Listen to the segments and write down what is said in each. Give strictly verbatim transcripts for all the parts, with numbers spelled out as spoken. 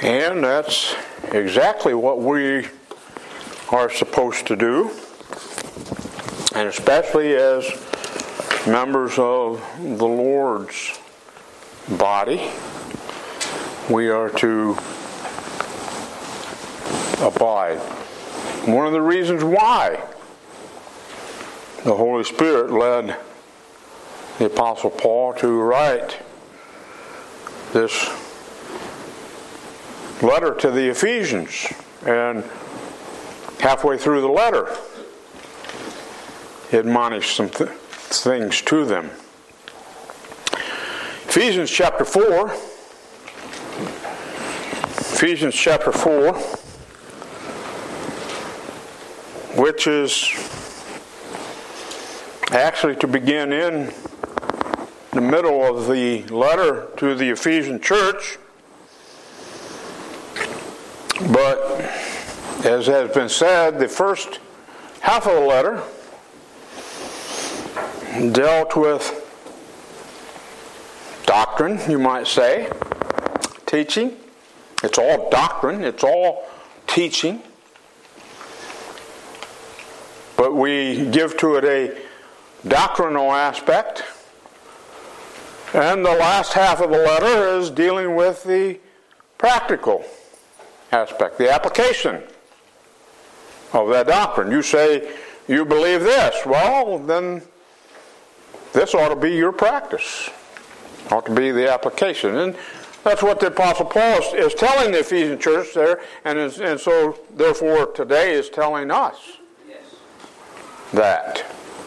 And that's exactly what we are supposed to do. And especially as members of the Lord's body, we are to abide. One of the reasons why the Holy Spirit led the Apostle Paul to write this letter to the Ephesians, and halfway through the letter he admonished some th- things to them. Ephesians chapter four Ephesians chapter four, which is actually to begin in the middle of the letter to the Ephesian church. But as has been said, the first half of the letter dealt with doctrine, you might say, teaching. It's all doctrine, it's all teaching. But we give to it a doctrinal aspect. And the last half of the letter is dealing with the practical aspect, the application of that doctrine. You say you believe this. Well, then this ought to be your practice. Ought to be the application. And that's what the Apostle Paul is, is telling the Ephesian church there, and, is, and so therefore today is telling us yes. that.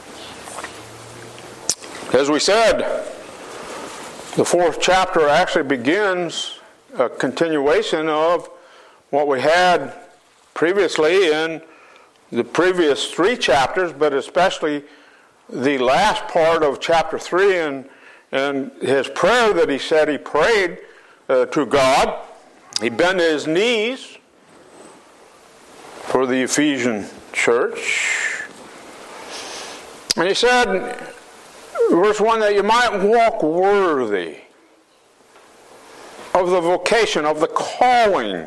As we said, the fourth chapter actually begins a continuation of what we had previously in the previous three chapters, but especially the last part of chapter three, and, and his prayer that he said he prayed uh, to God. He bent his knees for the Ephesian church. And he said, verse one, that you might walk worthy of the vocation, of the calling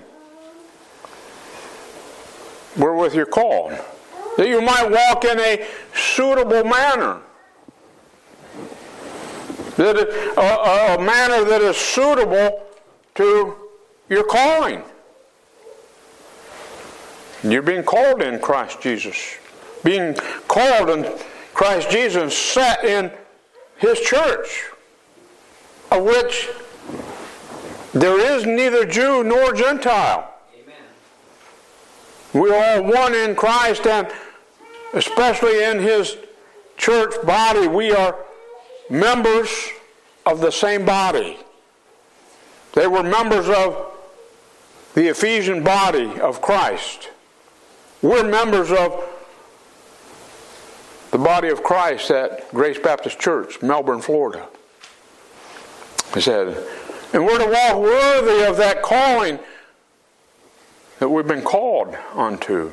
wherewith you're called. That you might walk in a suitable manner. That it, a, a manner that is suitable to your calling. You're being called in Christ Jesus. Being called in Christ Jesus, set in His church, of which there is neither Jew nor Gentile. We're all one in Christ, and especially in His church body, we are members of the same body. They were members of the Ephesian body of Christ. We're members of the body of Christ at Grace Baptist Church, Melbourne, Florida. He said, and we're to walk worthy of that calling that we've been called unto.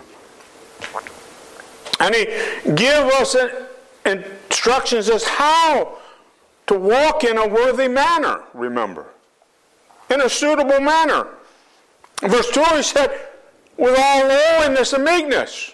And he gives us instructions as how to walk in a worthy manner, remember. In a suitable manner. Verse two, he said, with all lowliness and meekness.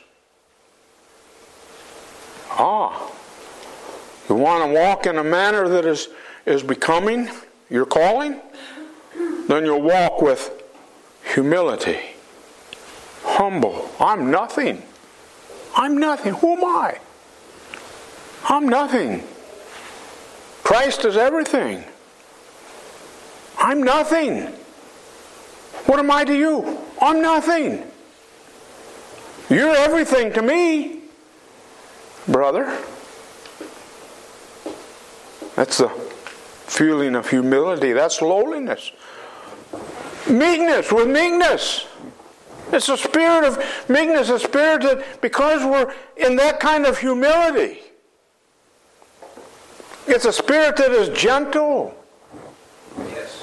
Ah, you want to walk in a manner that is, is becoming your calling? Then you'll walk with humility. Humble. I'm nothing. I'm nothing. Who am I? I'm nothing. Christ is everything. I'm nothing. What am I to you? I'm nothing. You're everything to me, brother. That's the feeling of humility. That's lowliness. Meekness, with meekness. It's a spirit of meekness, a spirit that, because we're in that kind of humility, it's a spirit that is gentle. Yes.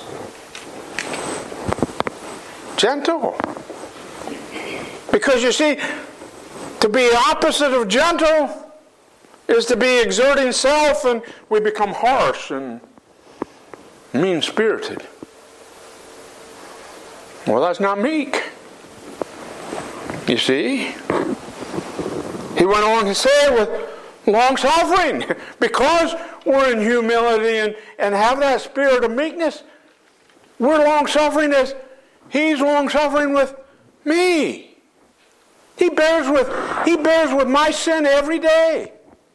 Gentle. Because you see, to be opposite of gentle is to be exerting self, and we become harsh and mean-spirited. Well, that's not meek. You see? He went on to say with long suffering, because we're in humility and, and have that spirit of meekness, we're long suffering as He's long suffering with me. He bears with He bears with my sin every day.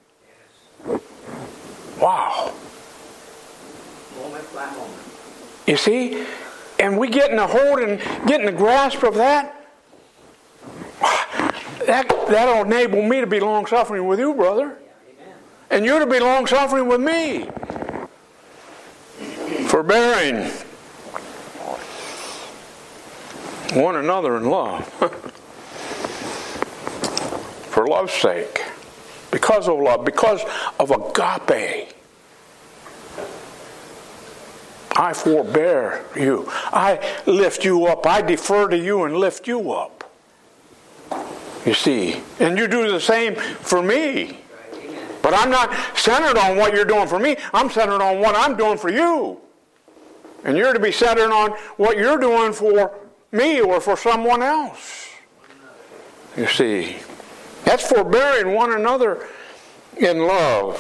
Wow. Moment by moment. You see? And we get in the hold and get in the grasp of that. That that'll enable me to be long suffering with you, brother. And you to be long suffering with me. Forbearing one another in love. For love's sake. Because of love. Because of agape. I forbear you. I lift you up. I defer to you and lift you up. You see. And you do the same for me. But I'm not centered on what you're doing for me. I'm centered on what I'm doing for you. And you're to be centered on what you're doing for me or for someone else. You see. That's forbearing one another in love.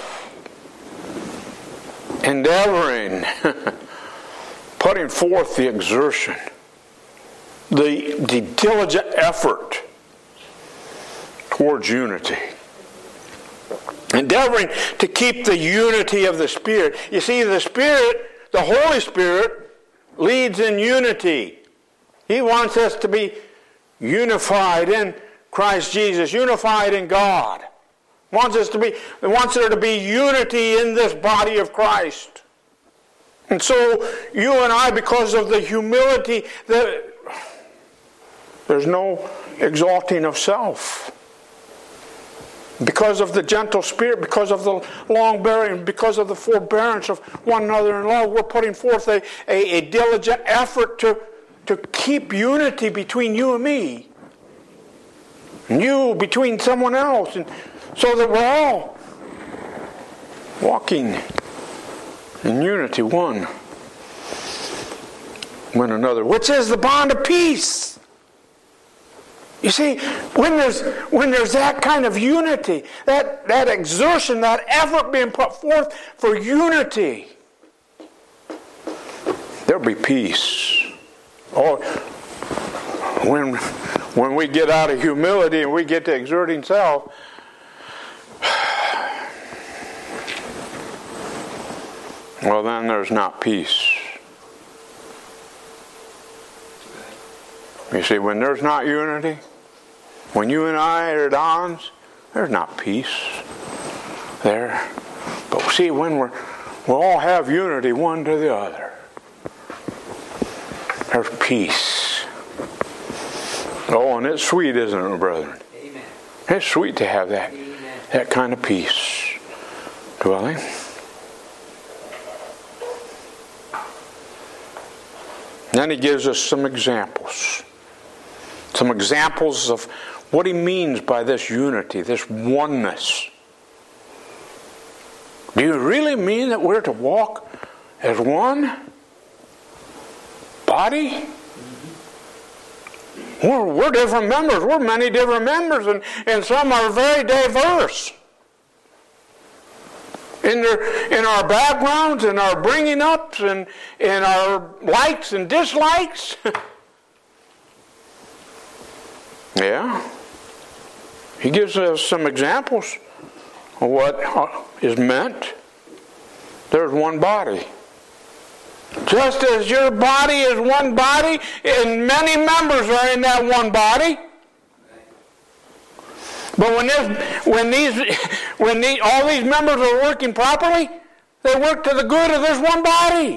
Endeavoring. Putting forth the exertion. The, the diligent effort towards unity. Endeavoring to keep the unity of the Spirit. You see, the Spirit, the Holy Spirit, leads in unity. He wants us to be unified in Christ Jesus, unified in God. Wants us to be, wants there to be unity in this body of Christ. And so you and I, because of the humility, that there's no exalting of self. Because of the gentle spirit, because of the long bearing, because of the forbearance of one another in love, we're putting forth a, a, a diligent effort to, to keep unity between you and me. And you between someone else. And so that we're all walking in unity, one with another, which is the bond of peace. You see, when there's when there's that kind of unity, that, that exertion, that effort being put forth for unity, there'll be peace. Oh, when when we get out of humility and we get to exerting self, well, then there's not peace. You see, when there's not unity, when you and I are at odds, there's not peace there. But see, when we're, we all have unity one to the other, there's peace. Oh, and it's sweet, isn't it, brethren? Amen. It's sweet to have that, Amen. that kind of peace dwelling. Then he gives us some examples. Some examples of what he means by this unity, this oneness. Do you really mean that we're to walk as one body? We're, we're different members. We're many different members, and, and some are very diverse. In, their, in our backgrounds, in our bringing ups, and in our likes and dislikes. Yeah. He gives us some examples of what is meant. There's one body. Just as your body is one body, and many members are in that one body. But when this, when these, when the, all these members are working properly, they work to the good of this one body.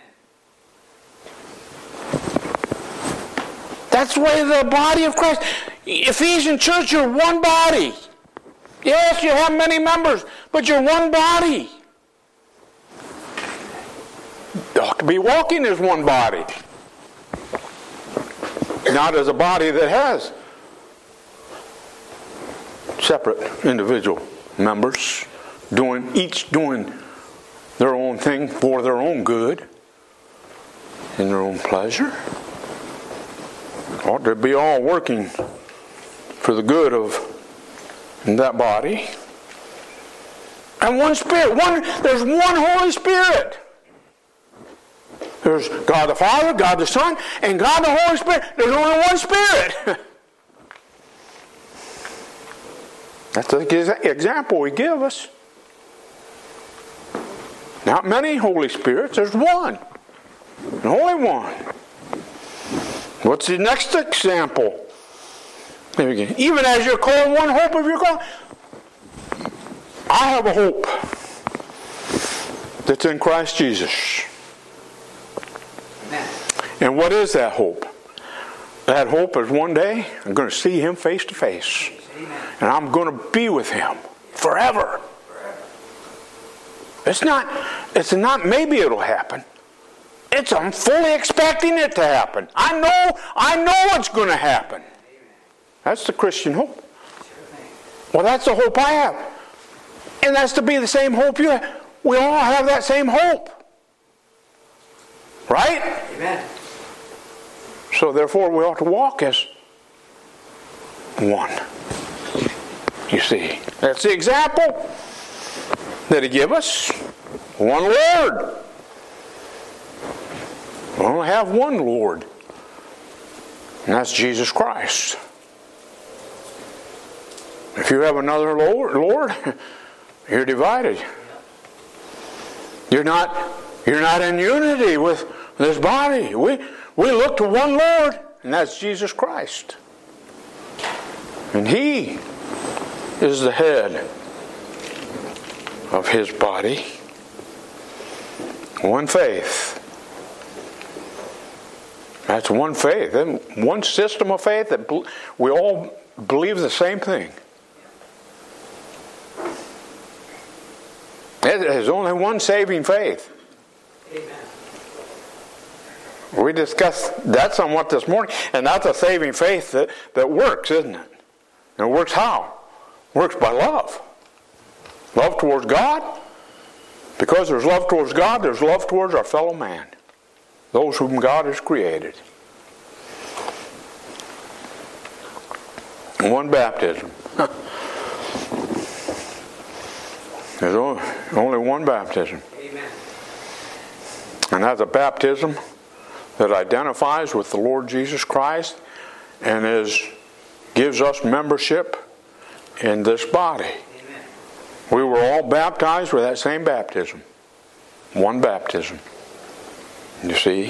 That's the way the body of Christ. Ephesian church, you're one body. Yes, you have many members, but you're one body. You ought to be walking as one body. Not as a body that has separate individual members, doing each doing their own thing for their own good and their own pleasure. ought to be all working for the good of that body. And one Spirit. One, there's one Holy Spirit. There's God the Father, God the Son, and God the Holy Spirit. There's only one Spirit. That's the example He gives us. Not many Holy Spirits. There's one. And only one. What's the next example? Even as you're called, one hope of your call. I have a hope that's in Christ Jesus. Amen. And what is that hope? That hope is one day I'm going to see Him face to face. Amen. And I'm going to be with Him forever. forever. It's not, it's not maybe it'll happen. It's I'm fully expecting it to happen. I know, I know it's going to happen. That's the Christian hope. Well, that's the hope I have. And that's to be the same hope you have. We all have that same hope. Right? Amen. So therefore we ought to walk as one. You see. That's the example that He gave us. One Lord. We only have one Lord. And that's Jesus Christ. If you have another Lord, Lord, you're divided. You're not, you're not in unity with this body. We, we look to one Lord, and that's Jesus Christ. And He is the head of His body. One faith. That's one faith. And one system of faith that we all believe the same thing. There's only one saving faith. Amen. We discussed that somewhat this morning, and that's a saving faith that, that works, isn't it? And it works how? It works by love. Love towards God. Because there's love towards God, there's love towards our fellow man. Those whom God has created. One baptism. There's only one baptism. Amen. And that's a baptism that identifies with the Lord Jesus Christ and is gives us membership in this body. Amen. We were all baptized with that same baptism. One baptism. You see?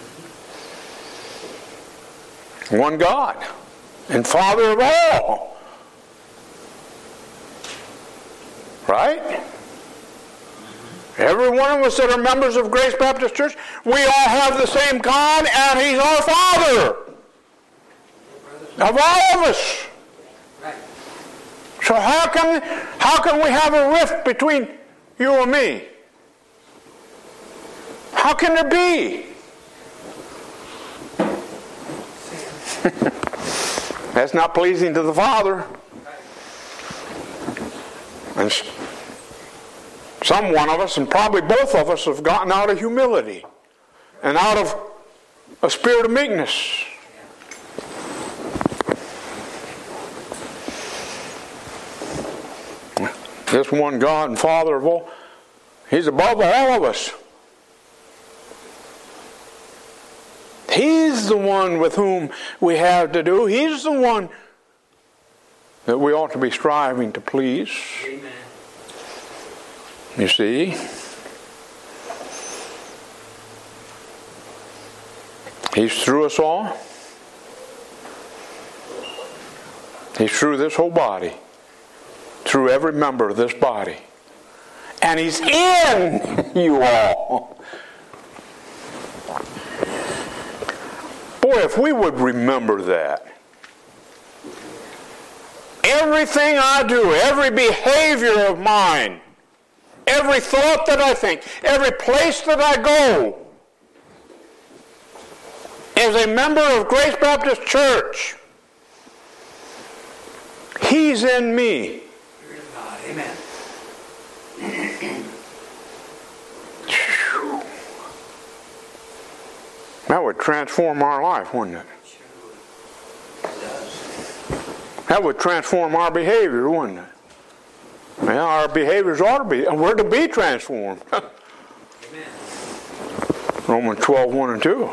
One God and Father of all. Right? Every one of us that are members of Grace Baptist Church, we all have the same God, and He's our Father. Of all of us. So how can, how can we have a rift between you and me? How can there be? That's not pleasing to the Father. And some one of us, and probably both of us, have gotten out of humility and out of a spirit of meekness. This one God and Father of all, He's above all of us. He's the one with whom we have to do. He's the one that we ought to be striving to please. Amen. You see? He's through us all. He's through this whole body. Through every member of this body. And He's in you all. Boy, if we would remember that. Everything I do, every behavior of mine, every thought that I think, every place that I go, as a member of Grace Baptist Church, He's in me. Amen. That would transform our life, wouldn't it? That would transform our behavior, wouldn't it? Well, our behaviors ought to be, and we're to be transformed. Amen. Romans twelve, one and two.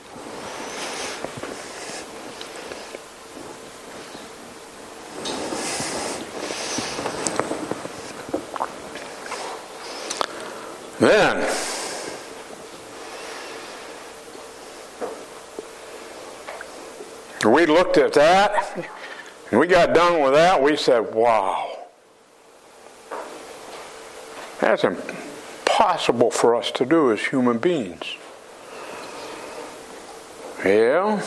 Then, we looked at that, and we got done with that. We said, wow, that's impossible for us to do as human beings. Yeah,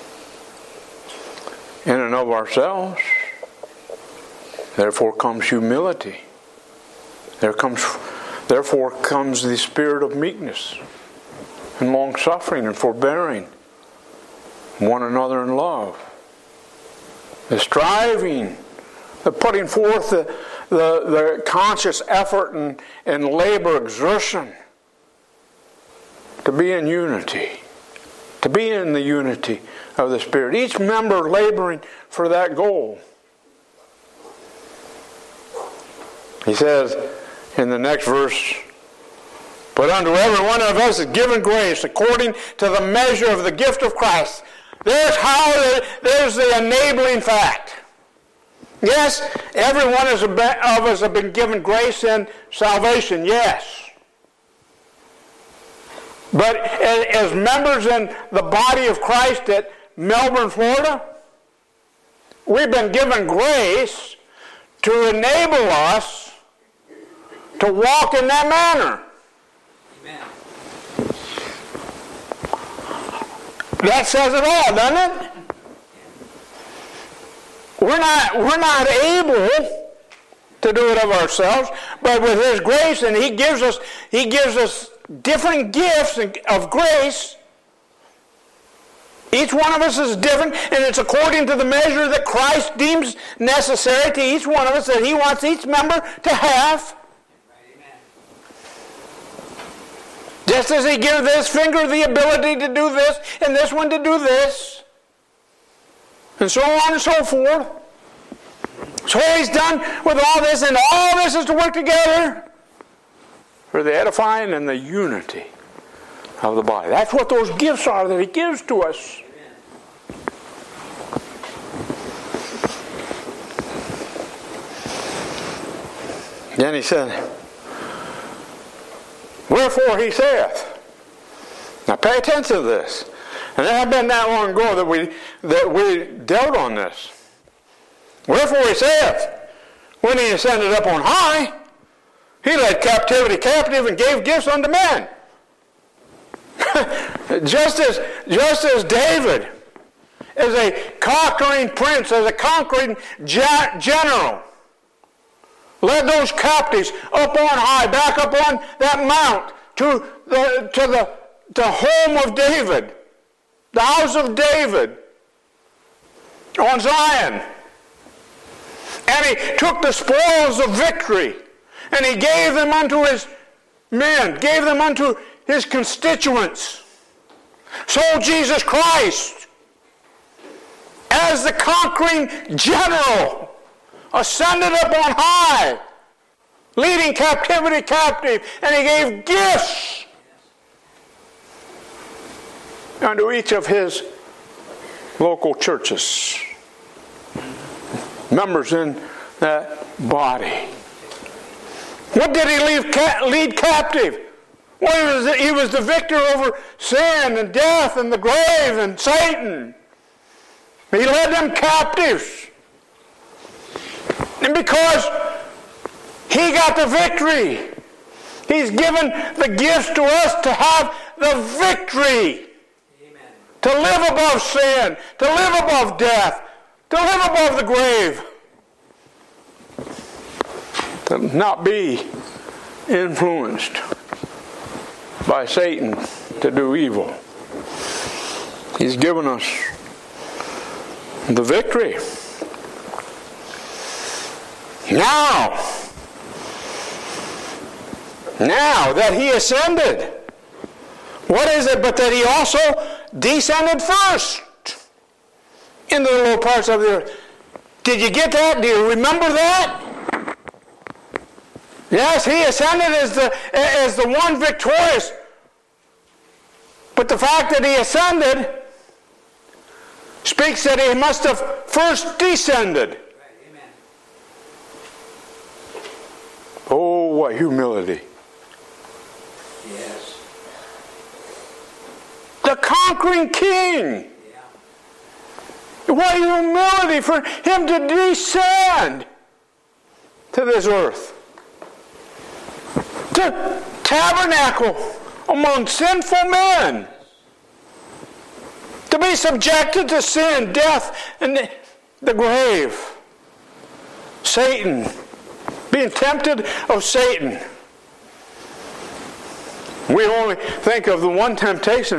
in and of ourselves. Therefore comes humility. There comes, therefore comes the spirit of meekness and long-suffering and forbearing one another in love. The striving, the putting forth the, the, the conscious effort and, and labor, exertion to be in unity, to be in the unity of the Spirit. Each member laboring for that goal. He says in the next verse, but unto every one of us is given grace according to the measure of the gift of Christ. There's how, there's the enabling fact. Yes, every one of us have been given grace and salvation, yes. But as members in the body of Christ at Melbourne, Florida, we've been given grace to enable us to walk in that manner. Amen. That says it all, doesn't it? We're not, we're not able to do it of ourselves, but with His grace, and He gives us, He gives us different gifts of grace. Each one of us is different, and it's according to the measure that Christ deems necessary to each one of us, that He wants each member to have. Just as He gives this finger the ability to do this, and this one to do this, and so on and so forth. So He's done with all this, and all this is to work together for the edifying and the unity of the body. That's what those gifts are that He gives to us. Then He said, wherefore He saith. Now pay attention to this. And it hadn't been that long ago that we that we dealt on this. Wherefore He saith, when He ascended up on high, He led captivity captive and gave gifts unto men. just as just as David, as a conquering prince, as a conquering general, led those captives up on high, back up on that mount to the to the to home of David, the house of David on Zion. And He took the spoils of victory, and He gave them unto His men, gave them unto His constituents. So Jesus Christ, as the conquering general, ascended up on high, leading captivity captive, and He gave gifts unto each of His local churches, members in that body. What did He leave ca- lead captive? Well, he was, he was the victor over sin and death and the grave and Satan. He led them captives. And because He got the victory, He's given the gifts to us to have the victory. Amen. To live above sin, to live above death, to live above the grave. To not be influenced by Satan to do evil. He's given us the victory. Now, now that He ascended, what is it but that He also descended first into the lower parts of the earth? Did you get that? Do you remember that? Yes, he ascended as the, as the one victorious. But the fact that he ascended speaks that he must have first descended. Right, amen. Oh, what humility. Yes. The conquering king. Yeah. What humility for him to descend to this earth. To tabernacle among sinful men. To be subjected to sin, death, and the, the grave. Satan. Being tempted of Satan. We only think of the one temptation,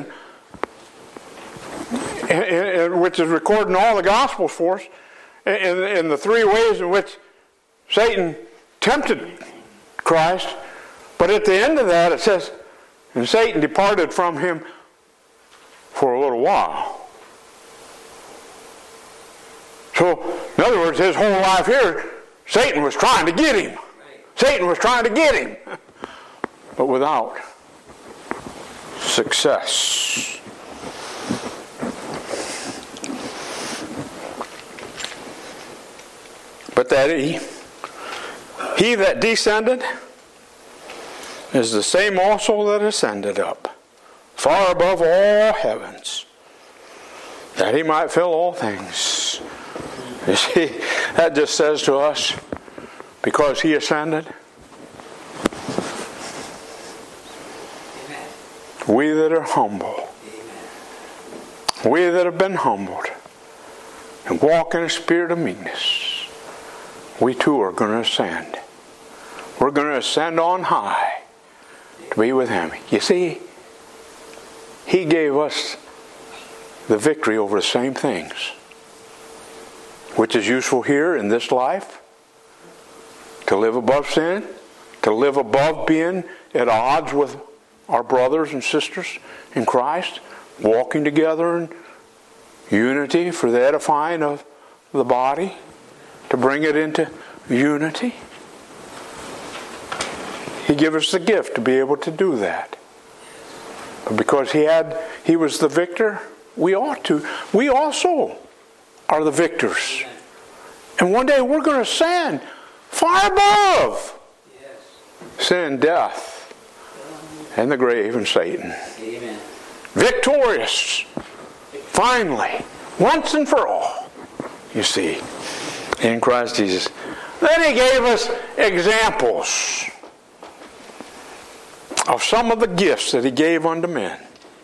which is recorded in all the Gospels for us, in, in the three ways in which Satan tempted Christ. But at the end of that it says, and Satan departed from him for a little while. So, in other words, his whole life here, Satan was trying to get him. Satan was trying to get him. But without success. But that he, he that descended is the same also that ascended up, far above all heavens, that he might fill all things. You see, that just says to us, because he ascended, Amen. we that are humble, Amen. we that have been humbled, and walk in a spirit of meekness, we too are going to ascend. We're going to ascend on high to be with him. You see, he gave us the victory over the same things, which is useful here in this life, to live above sin, to live above being at odds with our brothers and sisters in Christ, walking together in unity for the edifying of the body, to bring it into unity. He gave us the gift to be able to do that. But because he had, he was the victor, we ought to. We also are the victors. And one day we're going to ascend far above Yes. sin, death, and the grave and Satan. Amen. Victorious. Finally. Once and for all. You see. In Christ Jesus. Then he gave us examples of some of the gifts that he gave unto men.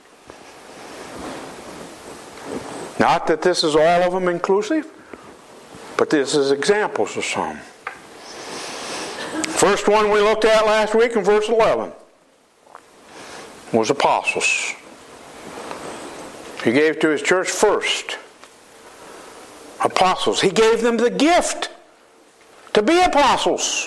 Not that this is all of them inclusive, but this is examples of some. First one we looked at last week in verse eleven was apostles. He gave to his church first apostles. He gave them the gift to be apostles.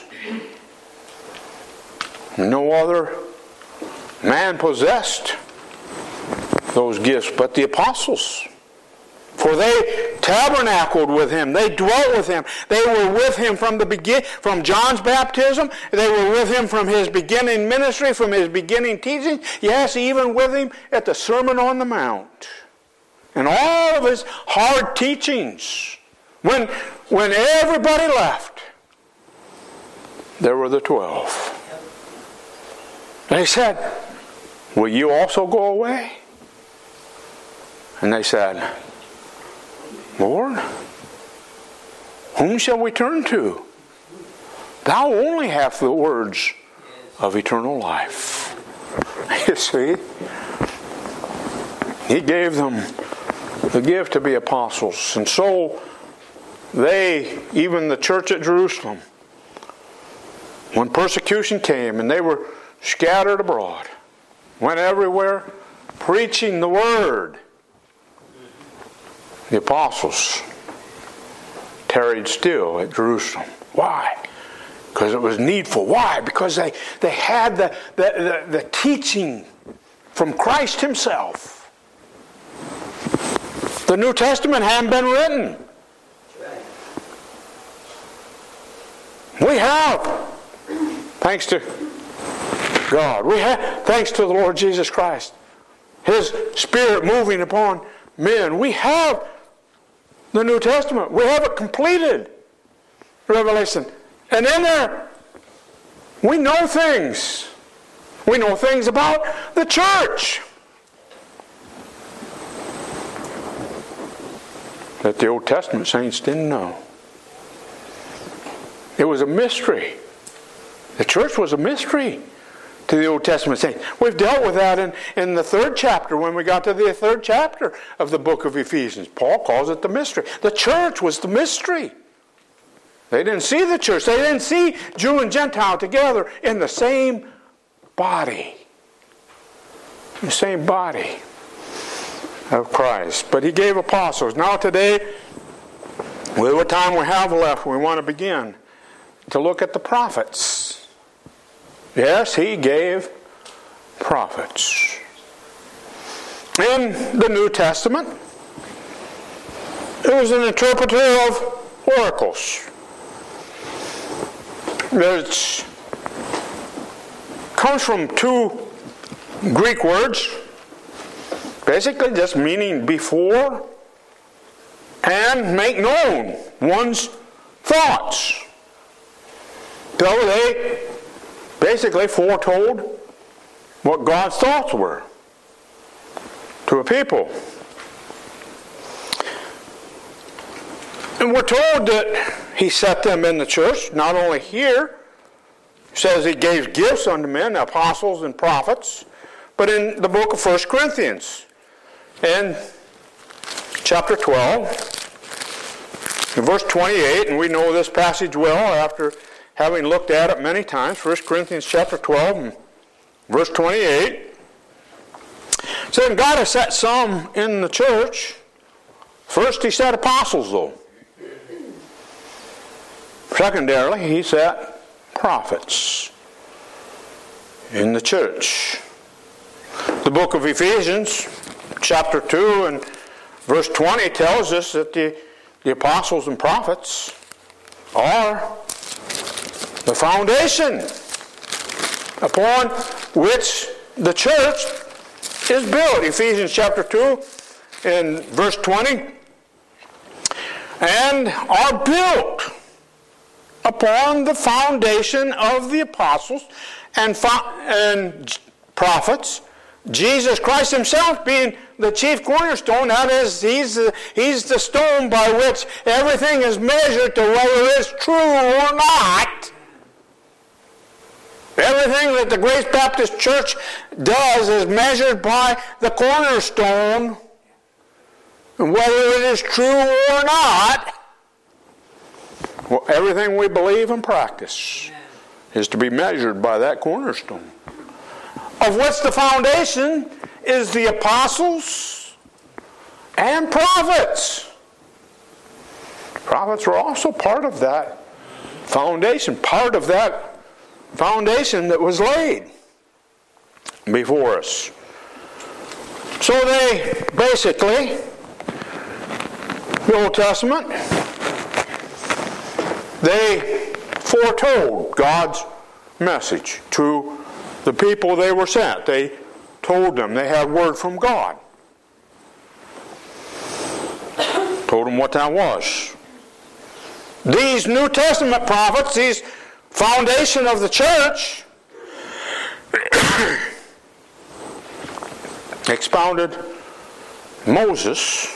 No other man possessed those gifts but the apostles. For they tabernacled with him. They dwelt with him. They were with him from the begin, from John's baptism. They were with him from his beginning ministry, from his beginning teaching. Yes, even with him at the Sermon on the Mount. And all of his hard teachings. When, when everybody left, there were the twelve. And he said, will you also go away? And they said, Lord, whom shall we turn to? Thou only hast the words of eternal life. You see, he gave them the gift to be apostles. And so they, even the church at Jerusalem, when persecution came and they were scattered abroad, went everywhere preaching the word, the apostles tarried still at Jerusalem. Why? Because it was needful. Why? Because they, they had the, the, the, the teaching from Christ himself. The New Testament hadn't been written. We have, thanks to God, we have, thanks to the Lord Jesus Christ, His Spirit moving upon men, we have the New Testament. We have it completed. Revelation. And in there, we know things. We know things about the church that the Old Testament saints didn't know. It was a mystery. The church was a mystery to the Old Testament saints. We've dealt with that in, in the third chapter, when we got to the third chapter of the book of Ephesians. Paul calls it the mystery. The church was the mystery. They didn't see the church. They didn't see Jew and Gentile together in the same body. The same body of Christ. But He gave apostles. Now today, with what time we have left, we want to begin to look at the prophets. Yes, He gave prophets. In the New Testament, it was an interpreter of oracles. It comes from two Greek words, basically just meaning before and make known one's thoughts. So they basically foretold what God's thoughts were to a people. And we're told that He set them in the church, not only here, it says He gave gifts unto men, apostles and prophets, but in the book of First Corinthians, in chapter twelve, in verse twenty-eight, and we know this passage well after having looked at it many times. First Corinthians chapter twelve, and verse twenty-eight, said, God has set some in the church. First He set apostles, though. Secondarily, He set prophets in the church. The book of Ephesians, chapter two and verse twenty tells us that the, the apostles and prophets are the foundation upon which the church is built. Ephesians chapter two and verse twenty, and are built upon the foundation of the apostles and, fo- and prophets, Jesus Christ Himself being the chief cornerstone. That is, He's the, he's the stone by which everything is measured to whether it's true or not. Everything that the Grace Baptist Church does is measured by the cornerstone, and whether it is true or not. Well, everything we believe and practice is to be measured by that cornerstone, of which the foundation is the apostles and prophets. Prophets are also part of that foundation, part of that foundation that was laid before us. So they basically, the Old Testament, they foretold God's message to the people they were sent. They told them they had word from God. Told them what that was. These New Testament prophets, these foundation of the church, expounded Moses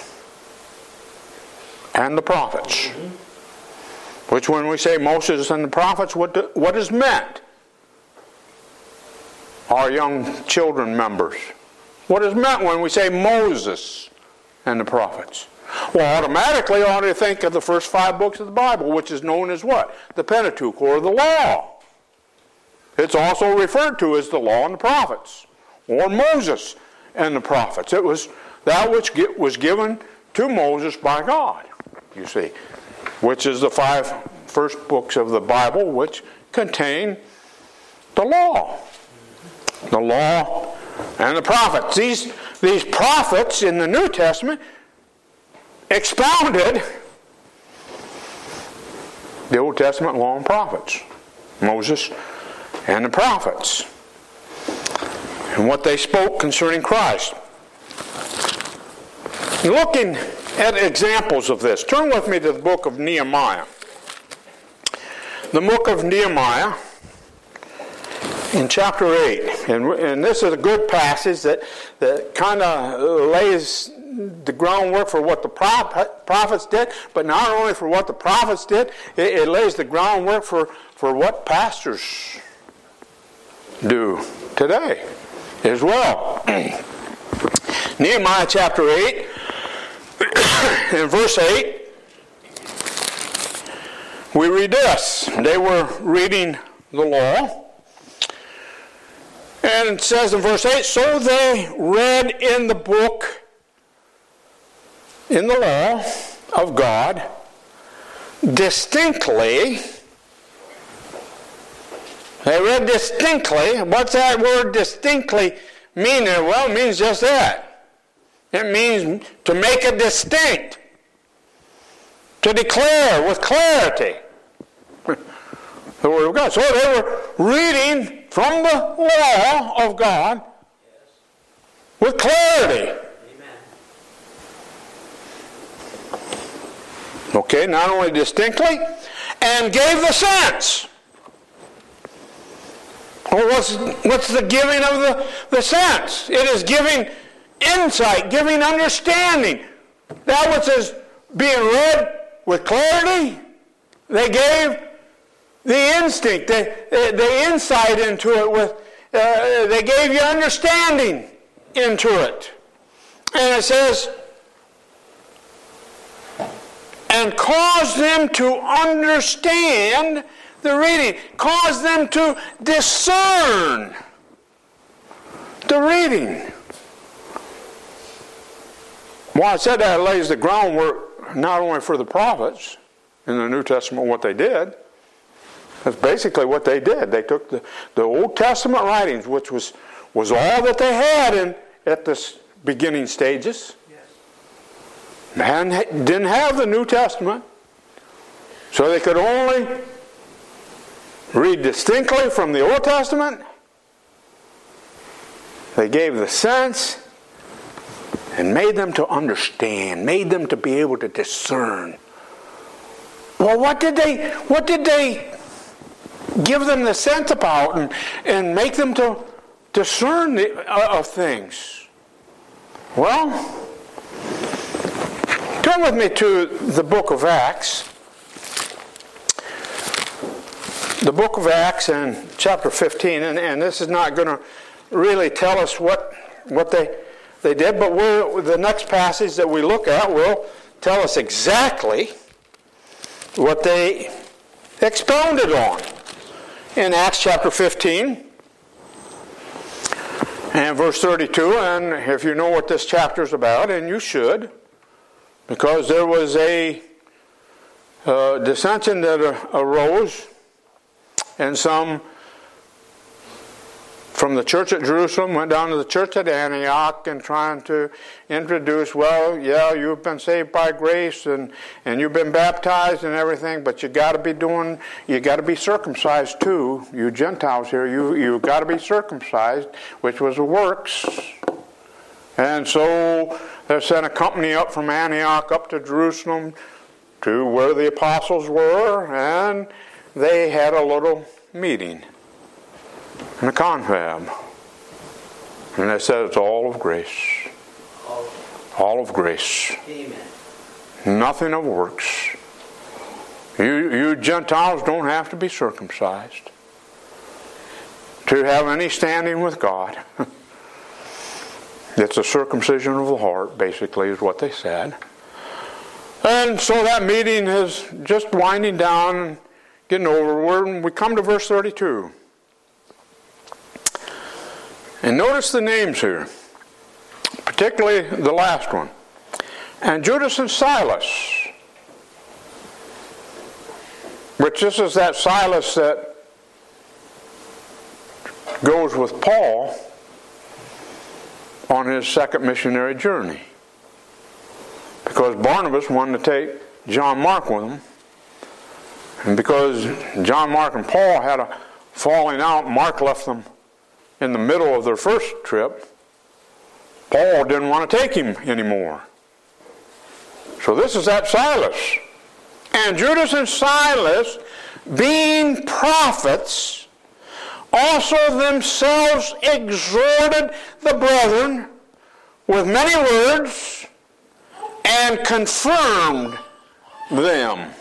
and the prophets. Which, when we say Moses and the prophets, what, do, what is meant? Our young children members. What is meant when we say Moses and the prophets? Well, automatically you ought to think of the first five books of the Bible, which is known as what? The Pentateuch, or the Law. It's also referred to as the Law and the Prophets, or Moses and the prophets. It was that which was given to Moses by God, you see, which is the five first books of the Bible which contain the law. The law and the prophets. These, these prophets in the New Testament expounded the Old Testament law and prophets, Moses and the prophets, and what they spoke concerning Christ. Looking at examples of this, turn with me to the book of Nehemiah. The book of Nehemiah in chapter eight. And, and this is a good passage that, that kind of lays the groundwork for what the prophet, prophets did, but not only for what the prophets did, it, it lays the groundwork for, for what pastors do today as well. Nehemiah chapter eight, in verse eight, we read this. They were reading the law. And it says in verse eight, so they read in the book, in the law of God, distinctly. They read distinctly. What's that word distinctly mean? Well, it means just that. It means to make it distinct. To declare with clarity the Word of God. So they were reading from the law of God with clarity. Okay, not only distinctly, and gave the sense. Well, what's, what's the giving of the, the sense? It is giving insight, giving understanding. That which is being read with clarity, they gave the instinct, the, the, the insight into it. With uh, they gave you understanding into it. And it says, and cause them to understand the reading. Cause them to discern the reading. Well, I said that lays the groundwork not only for the prophets in the New Testament, what they did. That's basically what they did. They took the, the Old Testament writings, which was, was all that they had in at the beginning stages. Man didn't have the New Testament, so they could only read distinctly from the Old Testament. They gave the sense and made them to understand, made them to be able to discern. Well, what did they, what did they give them the sense about and, and make them to discern the, uh, of things? Well, turn with me to the book of Acts. The book of Acts in chapter fifteen, and, and this is not going to really tell us what what they they did, but we're, the next passage that we look at will tell us exactly what they expounded on. In Acts chapter fifteen and verse thirty-two, and if you know what this chapter is about, and you should, because there was a uh, dissension that uh, arose, and some from the church at Jerusalem went down to the church at Antioch and trying to introduce, well, yeah, you've been saved by grace and, and you've been baptized and everything, but you got to be doing, you got to be circumcised too. You Gentiles here, you you got to be circumcised, which was the works. And so they sent a company up from Antioch up to Jerusalem to where the apostles were, and they had a little meeting and a confab. And they said it's all of grace. All of grace. Amen. Nothing of works. You, you Gentiles don't have to be circumcised to have any standing with God. It's a circumcision of the heart, basically, is what they said. And so that meeting is just winding down and getting over. And we come to verse thirty-two. And notice the names here, particularly the last one. And Judas and Silas, which this is that Silas that goes with Paul on his second missionary journey. Because Barnabas wanted to take John Mark with him, And because John Mark and Paul had a falling out, Mark left them in the middle of their first trip. Paul didn't want to take him anymore. So this is that Silas. And Judas and Silas, being prophets, also themselves exhorted the brethren with many words and confirmed them.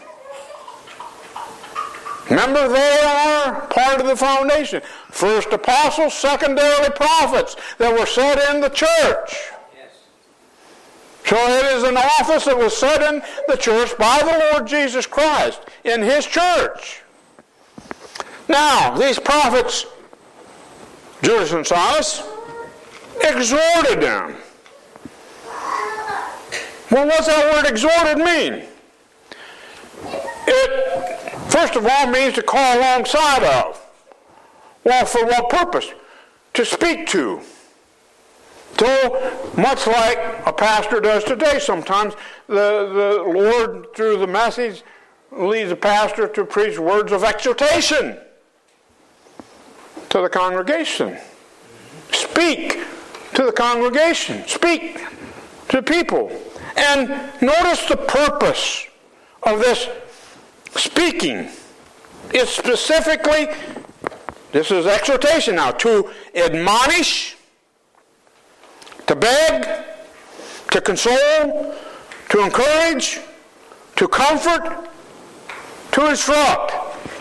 Remember, they are part of the foundation. First apostles, secondarily prophets that were set in the church. Yes. So it is an office that was set in the church by the Lord Jesus Christ in His church. Now, these prophets, Judas and Silas, exhorted them. Well, what's that word exhorted mean? It, first of all, means to call alongside of. Well, for what purpose? To speak to. So, much like a pastor does today, sometimes the, the Lord, through the message, leads the pastor to preach words of exhortation to the congregation. Speak to the congregation. Speak to people. And notice the purpose of this speaking. It's specifically, this is exhortation now, to admonish, to beg, to console, to encourage, to comfort, to instruct.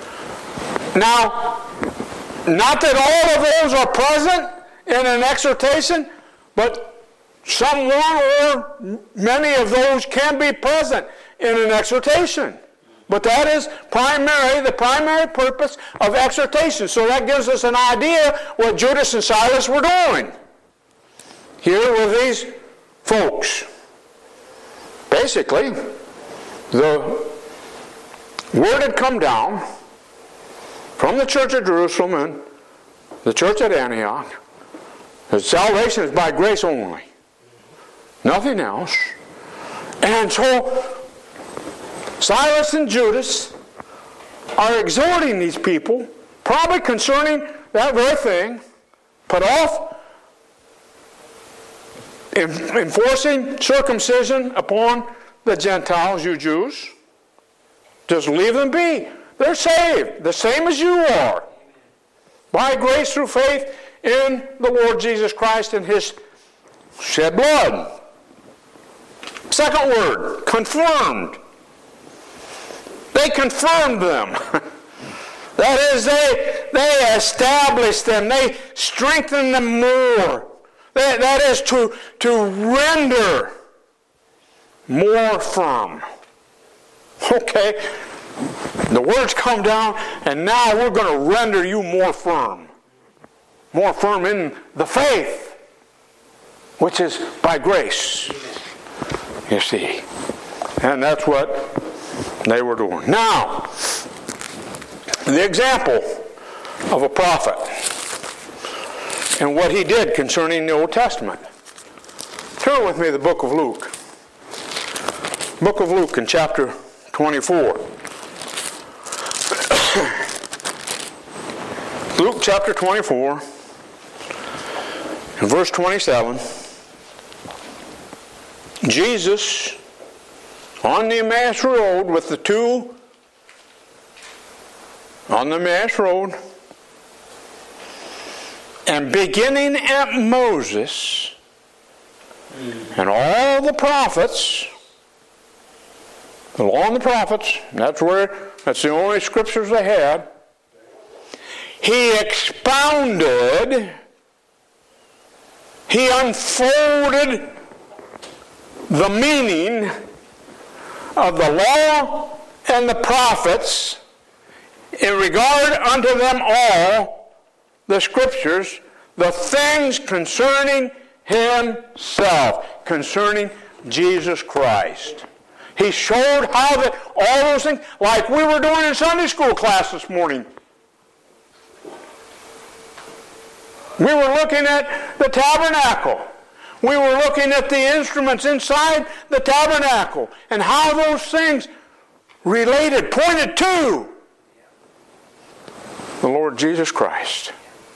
Now, not that all of those are present in an exhortation, but some one or many of those can be present in an exhortation. But that is primary, the primary purpose of exhortation. So that gives us an idea what Judas and Silas were doing here with these folks. Basically, the word had come down from the church at Jerusalem and the church at Antioch that salvation is by grace only. Nothing else. And so Silas and Judas are exhorting these people, probably concerning that very thing, put off enforcing circumcision upon the Gentiles, you Jews. Just leave them be. They're saved, the same as you are. By grace through faith in the Lord Jesus Christ and His shed blood. Second word, confirmed. They confirmed them. That is, they, they established them. They strengthened them more. That, that is to, to render more firm. Okay? The words come down, and now we're going to render you more firm. More firm in the faith, which is by grace. You see. And that's what they were doing. Now, the example of a prophet and what he did concerning the Old Testament. Turn with me to the book of Luke. Book of Luke in chapter twenty-four. Luke chapter twenty-four and verse twenty-seven. Jesus on the Emmaus Road with the two on the Emmaus Road, and beginning at Moses and all the prophets, the law and the prophets, that's where, that's the only scriptures they had, he expounded, he unfolded the meaning of the law and the prophets in regard unto them all, the scriptures, the things concerning himself, concerning Jesus Christ. He showed how that all those things, like we were doing in Sunday school class this morning. We were looking at the tabernacle. We were looking at the instruments inside the tabernacle and how those things related, pointed to the Lord Jesus Christ.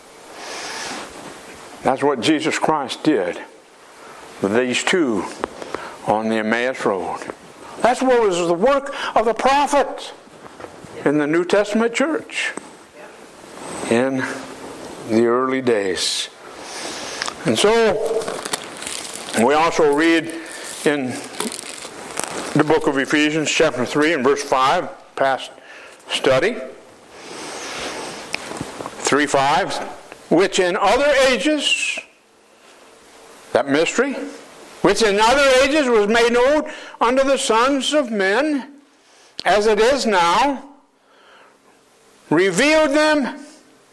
That's what Jesus Christ did with these two on the Emmaus Road. That's what was the work of the prophets in the New Testament church in the early days. And so, we also read in the book of Ephesians, chapter three and verse five, past study, three five, which in other ages, that mystery, which in other ages was made known unto the sons of men, as it is now, revealed them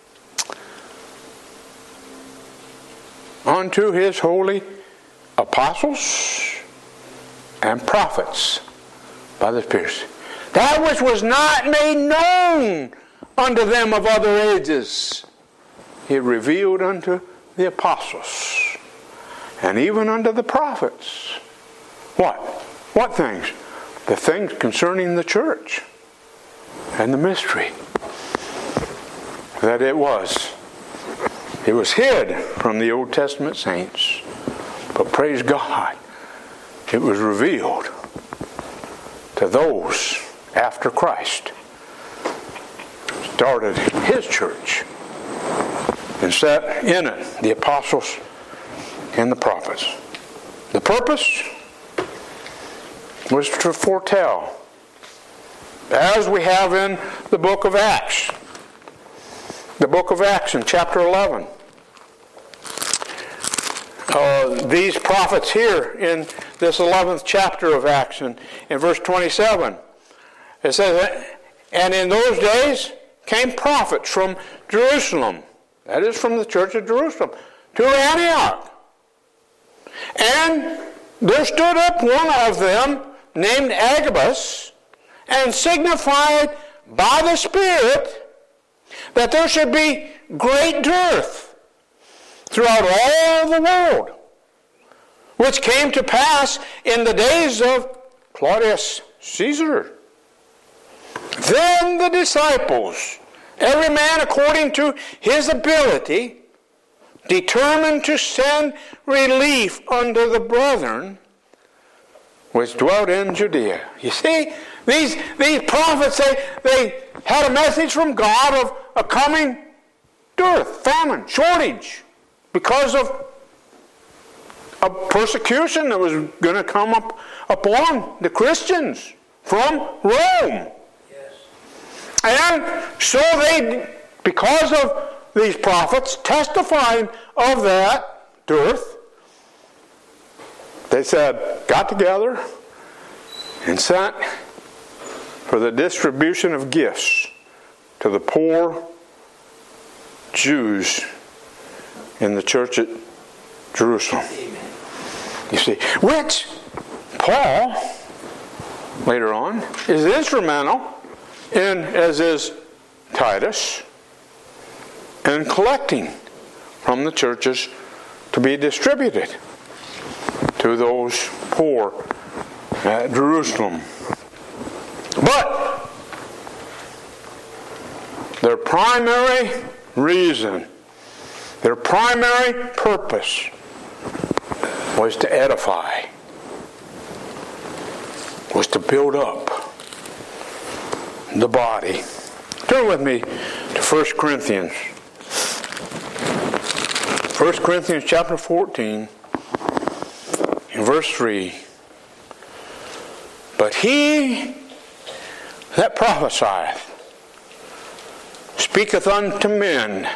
unto his holy apostles and prophets by the Spirit. That which was not made known unto them of other ages, he revealed unto the apostles and even unto the prophets. What? What things? The things concerning the church and the mystery that it was. It was hid from the Old Testament saints. But praise God, it was revealed to those after Christ started his church and set in it the apostles and the prophets. The purpose was to foretell, as we have in the book of Acts. The book of Acts in chapter eleven. Uh, these prophets here in this eleventh chapter of Acts, in, in verse twenty-seven, it says, and in those days came prophets from Jerusalem, that is from the church of Jerusalem, to Antioch. And there stood up one of them, named Agabus, and signified by the Spirit that there should be great dearth throughout all the world, which came to pass in the days of Claudius Caesar. Then the disciples, every man according to his ability, determined to send relief unto the brethren which dwelt in Judea. You see, these, these prophets, they, they had a message from God of a coming dearth, famine, shortage, because of a persecution that was going to come up upon the Christians from Rome. Yes. And so they, because of these prophets testifying of that dearth, they said, got together and sent for the distribution of gifts to the poor Jews in the church at Jerusalem. Amen. You see, which Paul, later on, is instrumental in, as is Titus, in collecting from the churches to be distributed to those poor at Jerusalem. But their primary reason, their primary purpose was to edify, was to build up the body. Turn with me to First Corinthians. First Corinthians chapter fourteen, in verse three. But he that prophesieth speaketh unto men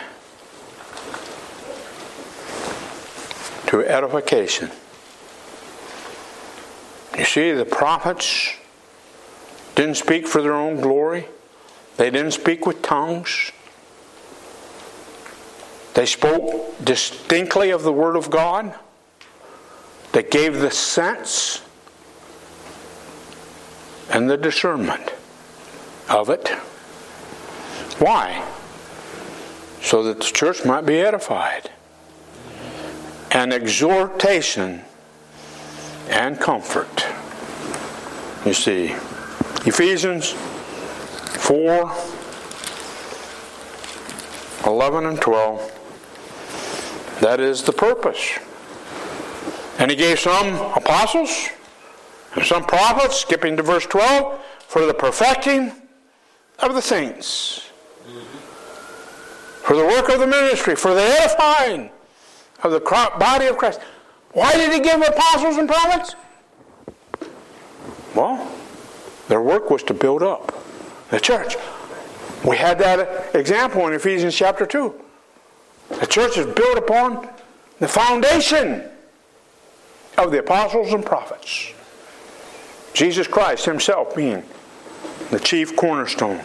to edification. You see, the prophets didn't speak for their own glory. They didn't speak with tongues. They spoke distinctly of the Word of God. They gave the sense and the discernment of it. Why? So that the church might be edified. And exhortation and comfort. You see, Ephesians four, eleven and twelve. That is the purpose. And he gave some apostles and some prophets, skipping to verse twelve, for the perfecting of the saints, for the work of the ministry, for the edifying of the body of Christ. Why did he give apostles and prophets? Well, their work was to build up the church. We had that example in Ephesians chapter two. The church is built upon the foundation of the apostles and prophets. Jesus Christ himself being the chief cornerstone.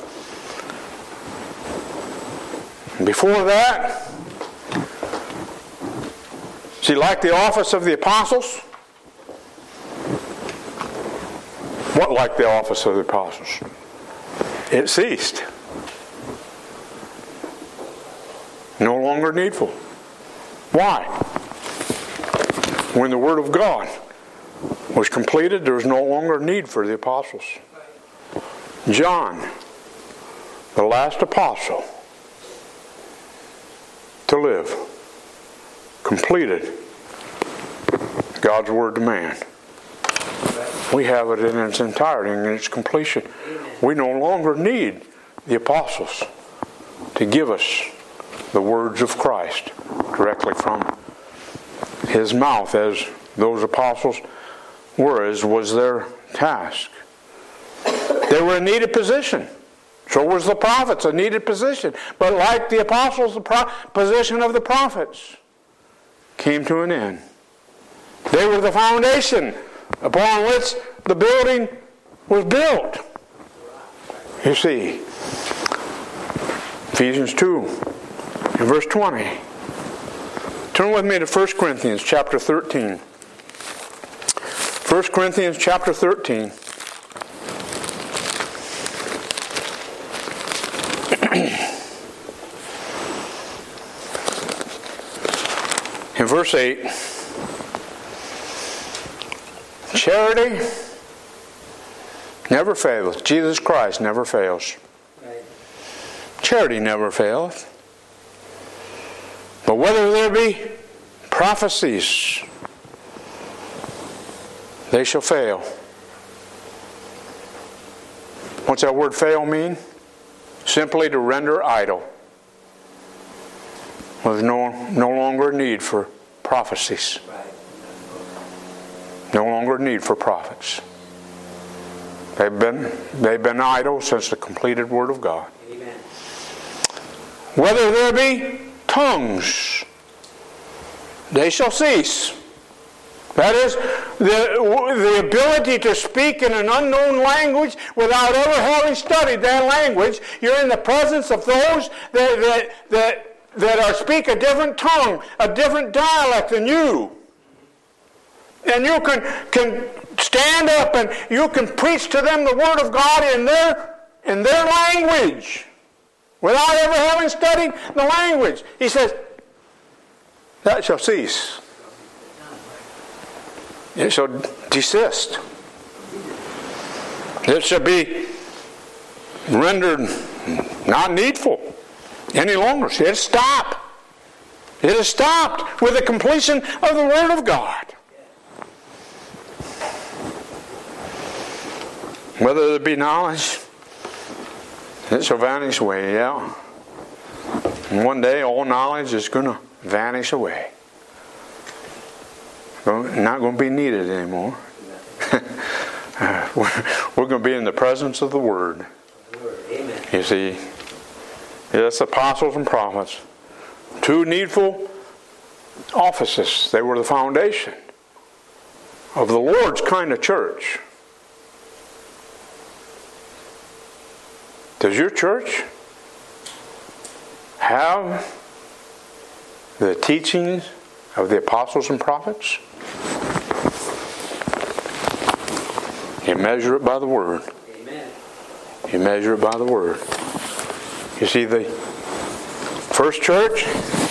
And before that, see, like the office of the apostles, what like the office of the apostles? It ceased. No longer needful. Why? When the Word of God was completed, there was no longer need for the apostles. John, the last apostle to live, completed God's Word to man. We have it in its entirety, in its completion. We no longer need the apostles to give us the words of Christ directly from his mouth, as those apostles were, as was their task. They were a needed position. So was the prophets, a needed position. But like the apostles, the pro- position of the prophets came to an end. They were the foundation upon which the building was built. You see, Ephesians two, in verse twenty. Turn with me to First Corinthians chapter thirteen. First Corinthians chapter thirteen. In verse eight, charity never fails. Jesus Christ never fails. Right. Charity never faileth. But whether there be prophecies, they shall fail. What's that word fail mean? Simply to render idle. There's no, no longer need for prophecies. No longer need for prophets. They've been, they've been idle since the completed Word of God. Amen. Whether there be tongues, they shall cease. That is, the, the ability to speak in an unknown language without ever having studied that language. You're in the presence of those that, that, that, that are speak a different tongue, a different dialect than you. And you can, can stand up and you can preach to them the Word of God in their, in their language without ever having studied the language. He says, that shall cease. It shall desist. It shall be rendered not needful any longer. It has stopped. It has stopped with the completion of the Word of God. Whether there be knowledge, it shall vanish away, yeah. And one day all knowledge is going to vanish away. Not going to be needed anymore. we're we're going to be in the presence of the Word. Amen. You see, yes, apostles and prophets. Two needful offices. They were the foundation of the Lord's kind of church. Does your church have the teachings of the apostles and prophets? You measure it by the Word. Amen. You measure it by the Word. You see, the first church,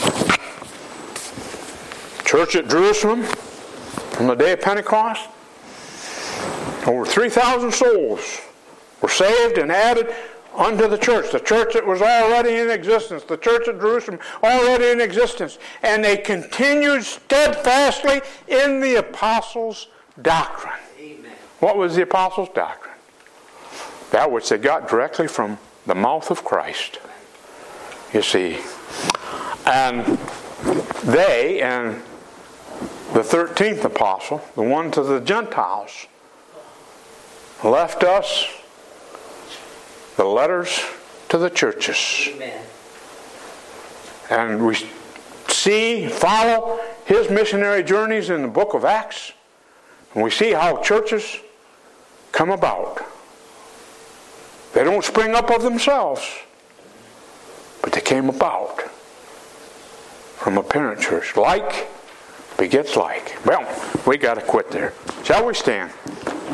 church at Jerusalem, on the day of Pentecost, over three thousand souls were saved and added unto the church. The church that was already in existence. The church at Jerusalem already in existence. And they continued steadfastly in the apostles' doctrine. Amen. What was the apostles' doctrine? That which they got directly from the mouth of Christ. You see. And they and the thirteenth apostle, the one to the Gentiles, left us the letters to the churches. Amen. And we see, follow his missionary journeys in the book of Acts. And we see how churches come about. They don't spring up of themselves, but they came about from a parent church. Like begets like. Well, we got to quit there. Shall we stand?